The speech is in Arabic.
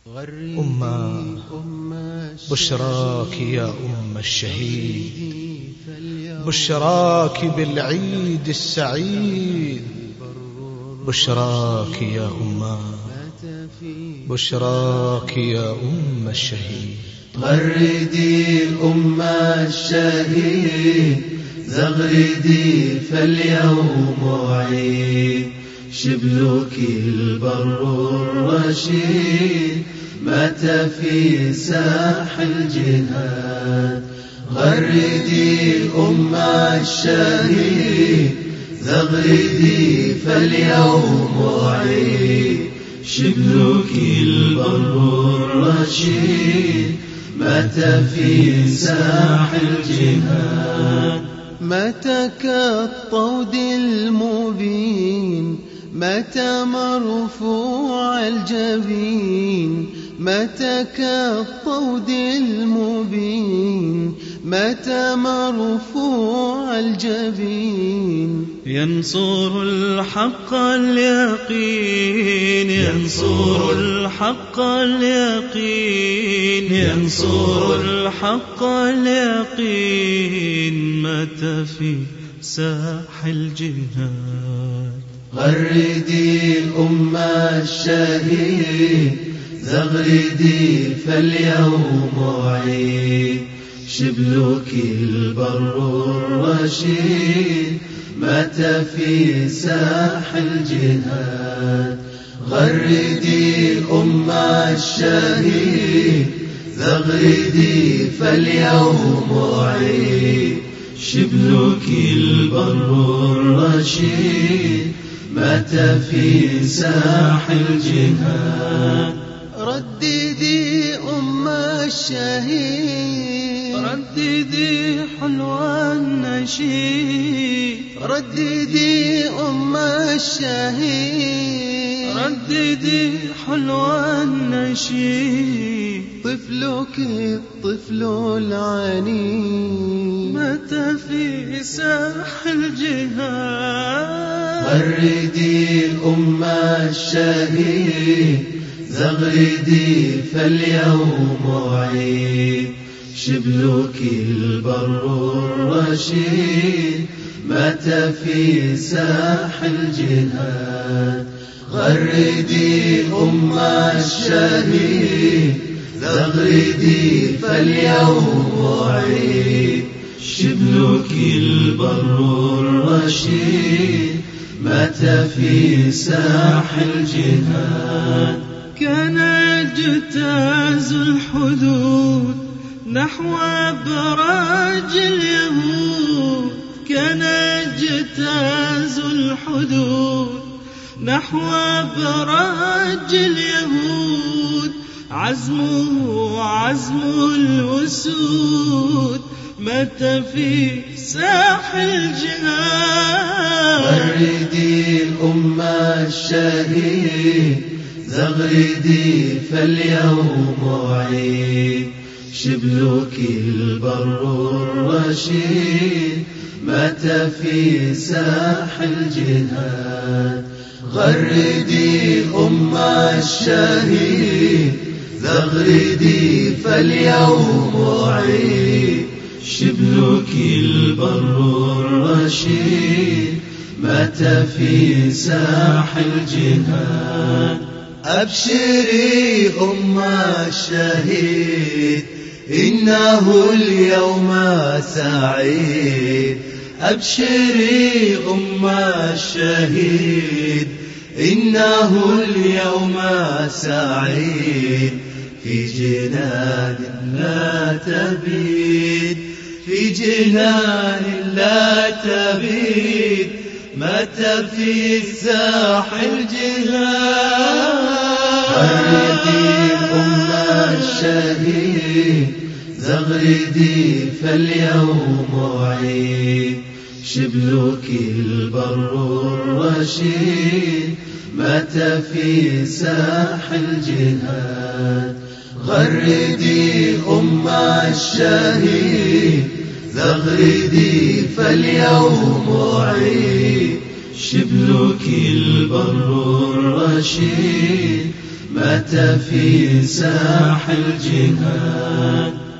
أمة بشراك يا أم الشهيد، بشراك بالعيد السعيد، بشراك يا أمة، بشراك يا أم الشهيد. غردي الأمة الشهيد، زغردي فاليوم عيد، شبلك البر الرشيد مات في ساح الجهاد. غردي الأمة الشهيد، زغردي فاليوم عيد، شبلك البر الرشيد مات في ساح الجهاد. مات كالطود المبين، مات مرفوع الجبين، مات كالطود المبين، مات مرفوع الجبين. ينصر الحق اليقين، ينصر الحق اليقين، ينصر الحق اليقين مات في ساح الجهاد. غردي الأمة الشهيد، زغردي فاليوم عيد، شبلك البر الرشيد مات في ساح الجهاد. غردي الأمة الشهيد، زغردي فاليوم عيد، شبلك البر الرشيد مات في ساح الجهاد. رددي أم الشهيد، رددي حلو النشيد، رددي أم الشهيد، رددي حلو النشيد. طفلك الطفل العنيد مات في ساح الجهاد. غردي الأمة الشهيد، زغردي فاليوم عيد، شبلك البر الرشيد مات في ساح الجهاد. غردي الأمة الشهيد، زغردي فاليوم عيد، شبلك البر الرشيد مات في ساح الجهاد. كان يجتاز الحدود نحو أبراج اليهود، كان يجتاز الحدود نحو أبراج اليهود، عزمه عزم الأسود مات في ساح الجهاد. غردي الأمة الشهيد، زغردي فاليوم عيد، شبلك البر الرشيد مات في ساح الجهاد. غردي الأمة الشهيد، زغردي فاليوم عيد، شبلك البر الرشيد مات في ساح الجهاد. أبشري أم الشهيد، إنه اليوم سعيد. أبشري أم الشهيد، إنه اليوم سعيد، في جنان لا تبيد، في جنان لا تبيد، مات في ساح الجهاد. غردي الأمة الشهيد، زغردي فاليوم عيد، شبلك البر الرشيد مات في ساح الجهاد. غردي الأمة الشهيد، زغردي فاليوم عيد، شبلك البر الرشيد مات في ساح الجهاد.